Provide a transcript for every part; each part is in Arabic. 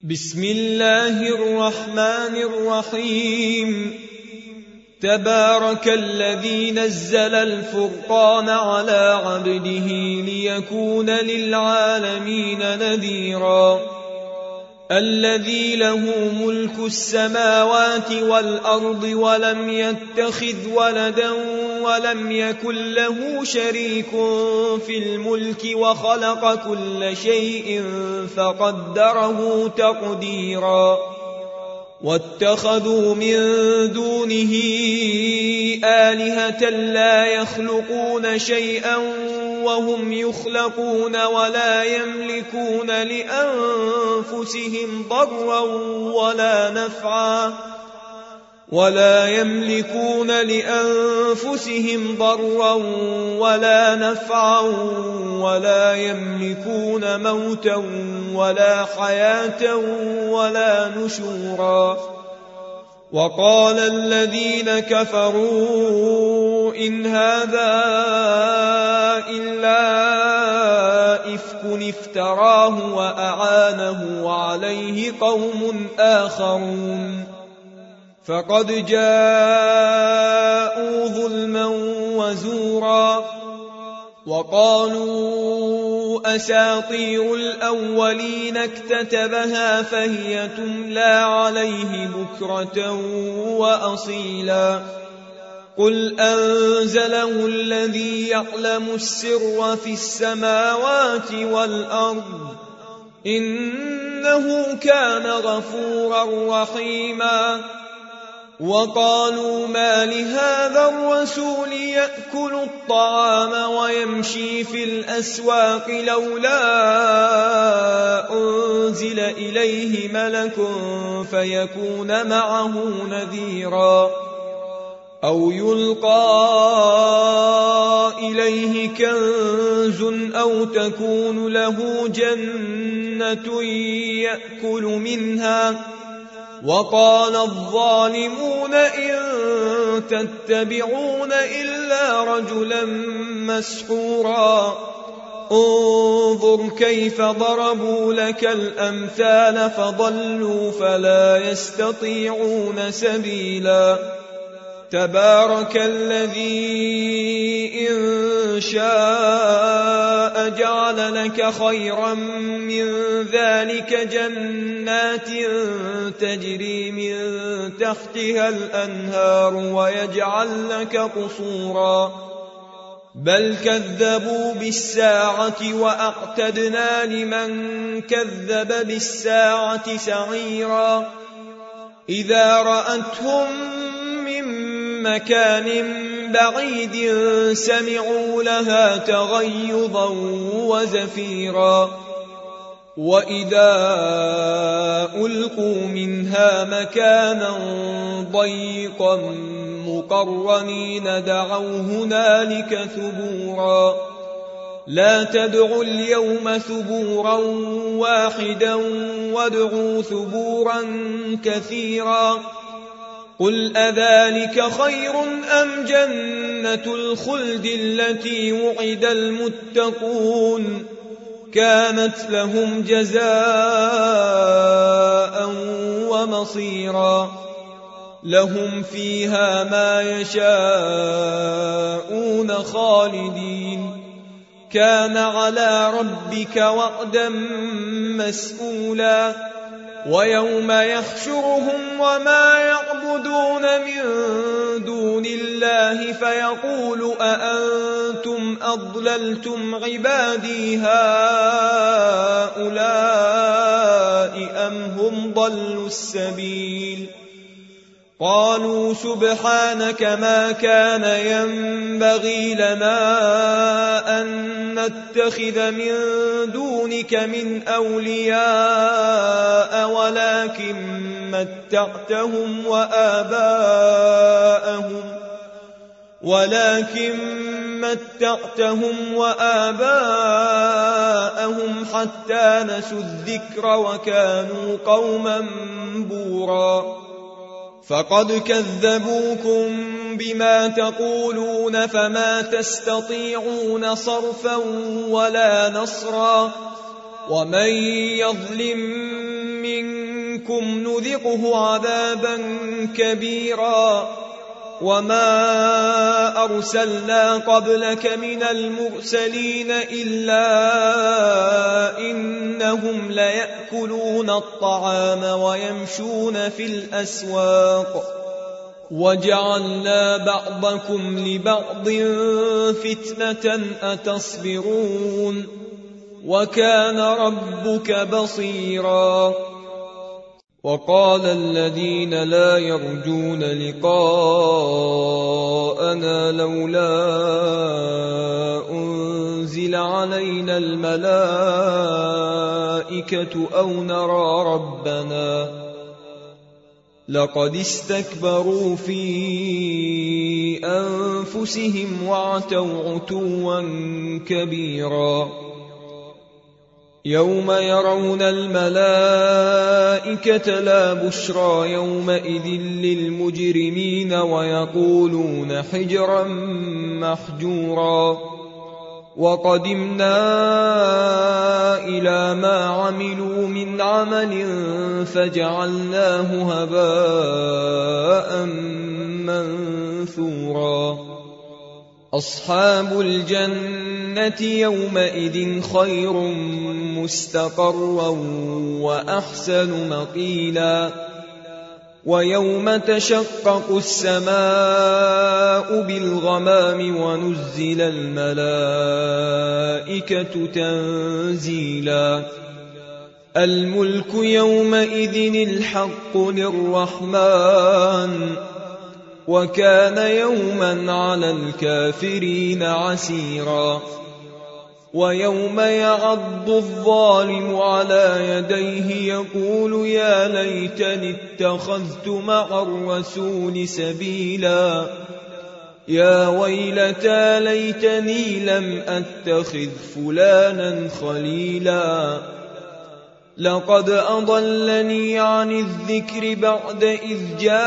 بسم الله الرحمن الرحيم. تبارك الذي نزل الفرقان على عبده ليكون للعالمين نذيرا. الذي له ملك السماوات والأرض ولم يتخذ ولدا ولم يكن له شريك في الملك وخلق كل شيء فقدره تقديرا. واتخذوا من دونه آلهة لا يخلقون شيئا وهم يخلقون ولا يملكون لأنفسهم ضرا ولا نفعا ولا يملكون موتا ولا حياة ولا نشورا. وقال الذين كفروا إن هذا إلا إفك افتراه وأعانه عليه قوم آخرون فقد جاءوا ظلما وزورا. وقالوا أساطير الأولين اكتتبها فهي تملى عليه بكرة وأصيلا. قل أنزله الذي يعلم السر في السماوات والأرض إنه كان غفورا رحيما. وقالوا ما لهذا الرسول يأكل الطعام ويمشي في الأسواق لولا أنزل إليه ملك فيكون معه نذيرا أو يلقى إليه كنز أو تكون له جنة يأكل منها. وقال الظالمون إن تتبعون إلا رجلا مسحورا. انظر كيف ضربوا لك الأمثال فضلوا فلا يستطيعون سبيلا. تبارك الذي إن شاء جعل لك خيرا من ذلك جنات تجري من تحتها الأنهار ويجعل لك قصورا. بل كذبوا بالساعة وأعتدنا لمن كذب بالساعة سعيرا. إذا رأتهم من مكان بعيد سمعوا لها تغيظا وزفيرا. وإذا ألقوا منها مكانا ضيقا مقرنين دعوا هنالك ثبورا. لا تدعوا اليوم ثبورا واحدا وادعوا ثبورا كثيرا. قل أذلك خير أم جنة الخلد التي وعد المتقون كانت لهم جزاء ومصيرا. لهم فيها ما يشاءون خالدين كان على ربك وعدا مسئولا. ويوم يحشرهم وما يعبدون من دون الله فيقول أأنتم أضللتم عبادي هؤلاء أم هم ضلوا السبيل. قالوا سبحانك ما كان ينبغي لنا أن نتخذ من دونك من أولياء ولكن متعتهم وآباءهم حتى نسوا الذكر وكانوا قوما بورا. فقد كذبوكم بما تقولون فما تستطيعون صرفا ولا نصرا. ومن يظلم منكم منكم نذقه عذابا كبيرا وما أرسلنا قبلك من المرسلين إلا إنهم ليأكلون الطعام ويمشون في الأسواق وجعلنا بعضكم لبعض فتنة أتصبرون وكان ربك بصيرا. وقال الذين لا يرجون لقاءنا لولا أنزل علينا الملائكة أو نرى ربنا لقد استكبروا في أنفسهم وعتوا عتوا كبيرا. يوم يرون الملائكة لا بشرى يومئذ للمجرمين ويقولون حجرا محجورا. وقدمنا إلى ما عملوا من عمل فجعلناه هباء منثورا. أصحاب الجنة يومئذ خير مستقرا وأحسن مقيلا. ويوم تشقق السماء بالغمام ونزل الملائكة تنزيلا. الملك يومئذ الحق للرحمن وكان يوما على الكافرين عسيرا. ويوم يعض الظالم على يديه يقول يا ليتني اتخذت مع الرسول سبيلا يا ويلتى ليتني لم أتخذ فلانا خليلا لقد أضلني عن الذكر بعد إذ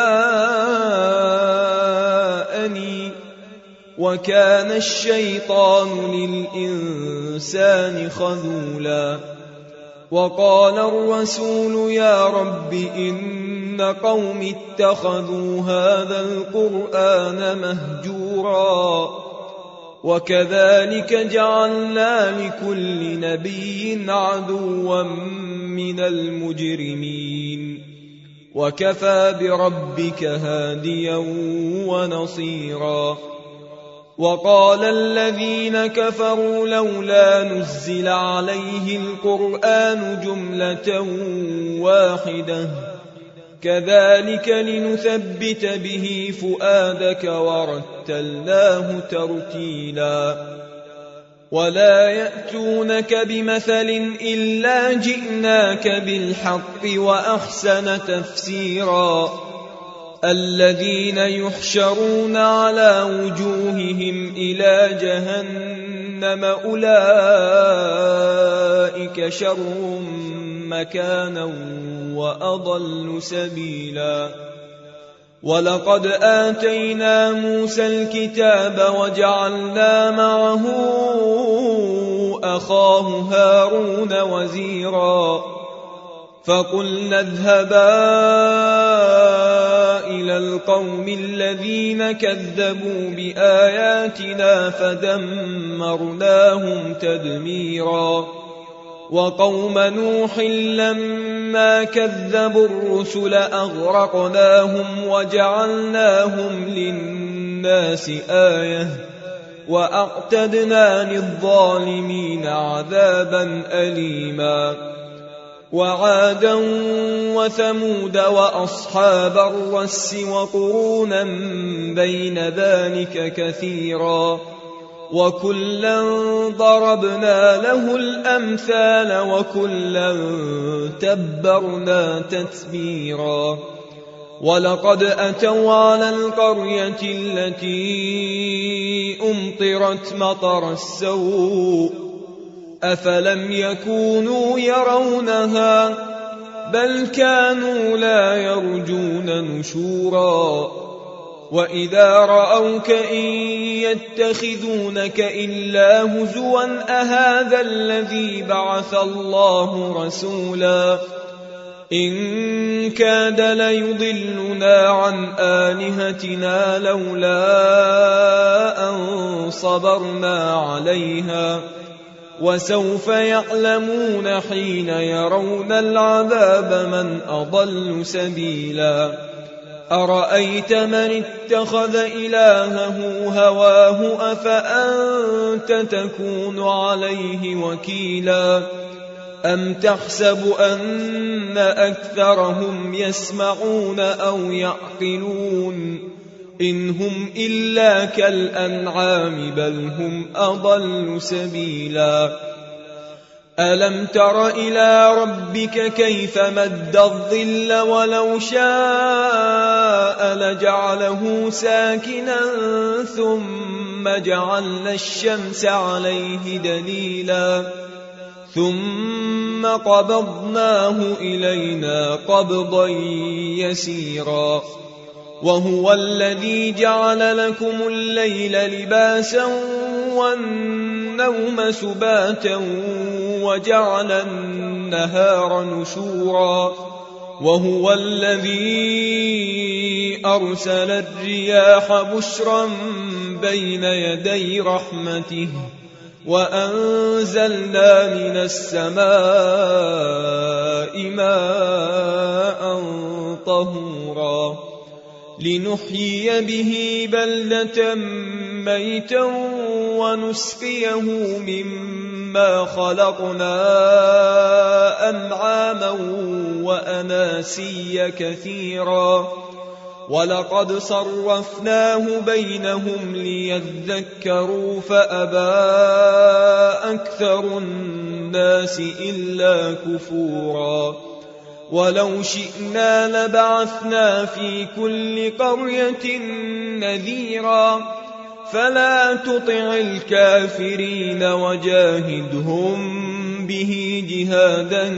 جاءني وكان الشيطان للإنسان خذولا. وقال الرسول يا رب إن قوم اتخذوا هذا القرآن مهجورا. وكذلك جعلنا لكل نبي عدوا من المجرمين وكفى بربك هاديا ونصيرا. وقال الذين كفروا لولا نزل عليه القرآن جملة واحدة كذلك لنثبت به فؤادك ورتلناه ترتيلا. ولا يأتونك بمثل إلا جئناك بالحق وأحسن تفسيرا. الذين يحشرون على وجوههم إلى جهنم أولئك شر مكانا وأضل سبيلا. ولقد آتينا موسى الكتاب وجعلنا معه أخاه هارون وزيرا فقلنا اذهبا إلى القوم الذين كذبوا بآياتنا فدمرناهم تدميرا. وقوم نوح لما كذبوا الرسل أغرقناهم وجعلناهم للناس آية وأعتدنا للظالمين عذابا أليما. وعادا وثمود وأصحاب الرس وقرونا بين ذلك كثيرا وكلا ضربنا له الأمثال وكلا تبرنا تتبيرا. ولقد أتوا على القرية التي أمطرت مطر السوء أفلم يكونوا يرونها بل كانوا لا يرجون نشورا. وإذا رأوك إن يتخذونك إلا هزوا أهذا الذي بعث الله رسولا. إن كاد ليضلنا عن آلهتنا لولا أن صبرنا عليها وسوف يعلمون حين يرون العذاب من أضل سبيلا أرأيت من اتخذ إلهه هواه أفأنت تكون عليه وكيلا أم تحسب أن أكثرهم يسمعون أو يعقلون إن هم إلا كالأنعام بل هم أضل سبيلا ألم تر إلى ربك كيف مد الظل ولو شاء لجعله ساكنا ثم جعلنا الشمس عليه دليلا ثم قبضناه إلينا قبضا يسيرا وهو الذي جعل لكم الليل لباسا والنوم سباتا وجعل النهار نشورا وهو الذي أرسل الرياح بشرا بين يدي رحمته وأنزلنا من السماء ماء طهورا لنحيي به بلدة ميتا ونسقيه مما خلقنا أنعاما وأناسيا كثيرا ولقد صرفناه بينهم ليذكروا فأبى أكثر الناس إلا كفورا ولو شئنا لبعثنا في كل قرية نذيرا فلا تطع الكافرين وجاهدهم به جهادا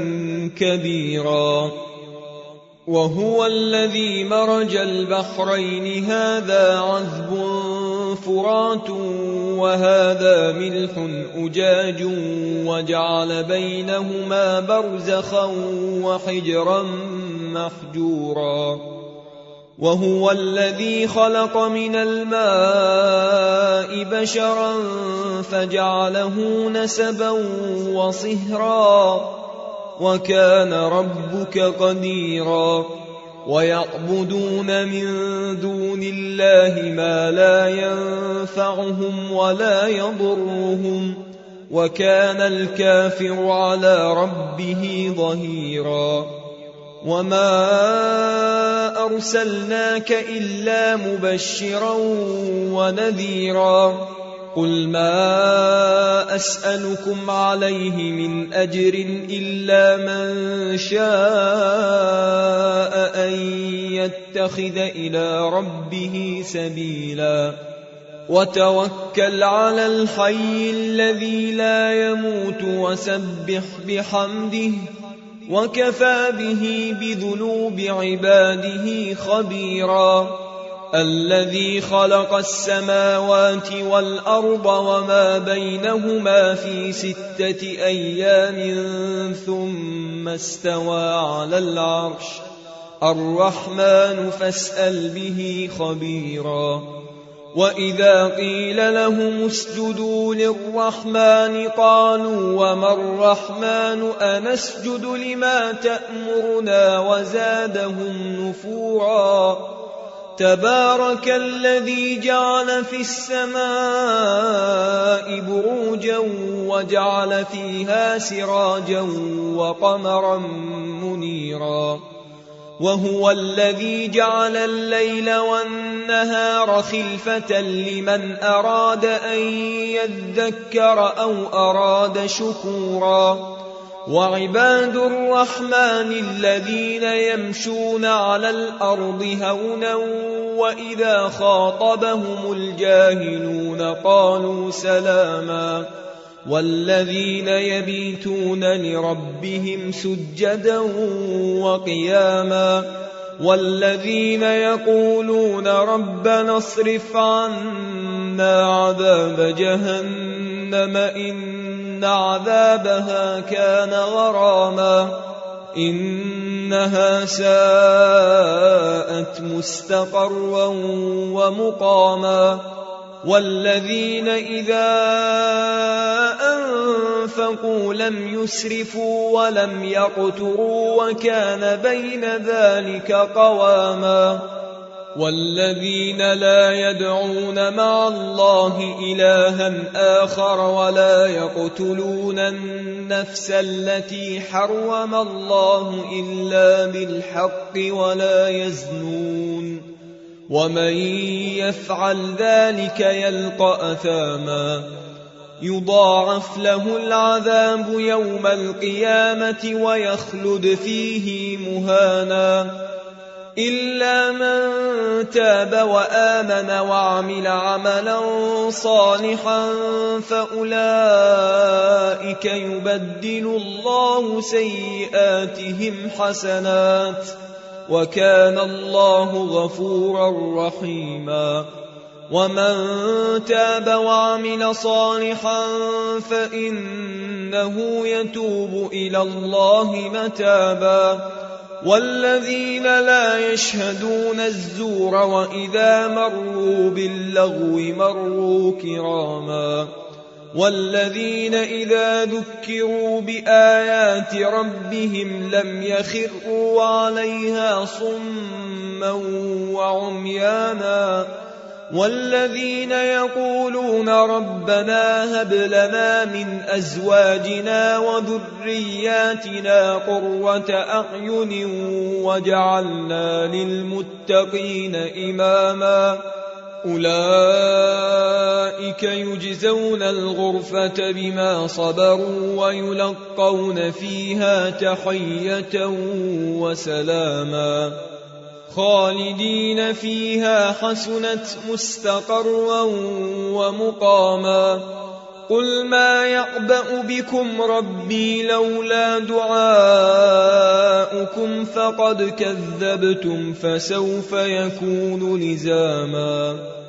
كبيرا وهو الذي مرج البحرين هذا عذب فرات وهذا ملح أجاج وجعل بينهما برزخا وحجرا محجورا وهو الذي خلق من الماء بشرا فجعله نسبا وصهرا وكان ربك قديرا ويعبدون من دون الله ما لا ينفعهم ولا يضرهم وكان الكافر على ربه ظهيرا وما أرسلناك إلا مبشرا ونذيرا قل ما أسألكم عليه من أجر إلا من شاء أن يتخذ إلى ربه سبيلا وتوكل على الحي الذي لا يموت وسبح بحمده وكفى به بذنوب عباده خبيرا الذي خلق السماوات والأرض وما بينهما في 6 أيام ثم استوى على العرش الرحمن فاسأل به خبيرا وإذا قيل لهم اسجدوا للرحمن قالوا وما الرحمن أنسجد لما تأمرنا وزادهم نفورا تبارك الذي جعل في السماء بروجا وجعل فيها سراجا وقمرا منيرا وهو الذي جعل الليل والنهار خلفة لمن أراد أن يذكر أو أراد شكورا وعباد الرحمن الذين يمشون على الأرض هونا وإذا خاطبهم الجاهلون قالوا سلاما والذين يبيتون لربهم سجدا وقياما والذين يقولون ربنا اصرف عنا عذاب جهنم إن عذابها كان غراما إنها ساءت مستقرا ومقاما والذين إذا أنفقوا لم يسرفوا ولم يقتروا وكان بين ذلك قواما والذين لا يدعون مع الله إلها آخر ولا يقتلون النفس التي حرم الله إلا بالحق ولا يزنون ومن يفعل ذلك يلقى أثاما يضاعف له العذاب يوم القيامة ويخلد فيه مهانا إلا من تاب وآمن وعمل عملا صالحا فأولئك يبدل الله سيئاتهم حسنات وكان الله غفورا رحيما ومن تاب وعمل صالحا فإنه يتوب إلى الله متابا والذين لا يشهدون الزور وإذا مروا باللغو مروا كراما والذين إذا ذكروا بآيات ربهم لم يخروا عليها صما وعميانا والذين يقولون ربنا هب لنا من أزواجنا وذرياتنا قرة أعين واجعلنا للمتقين إماما أولئك يجزون الغرفة بما صبروا ويلقون فيها تحية وسلاما خالدين فيها حسنت مستقرا ومقاما قل ما يعبأ بكم ربي لولا دعاؤكم فقد كذبتم فسوف يكون لزاما